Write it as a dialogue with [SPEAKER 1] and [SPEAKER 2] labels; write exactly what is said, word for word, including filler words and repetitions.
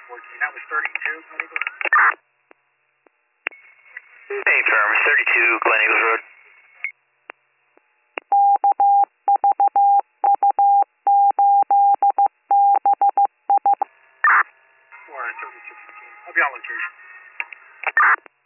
[SPEAKER 1] fourteen. That was thirty-two, Glen Eagles.
[SPEAKER 2] Hey, firm, thirty-two Glen Eagles Road.
[SPEAKER 1] Or thirty-six. I'll be on location.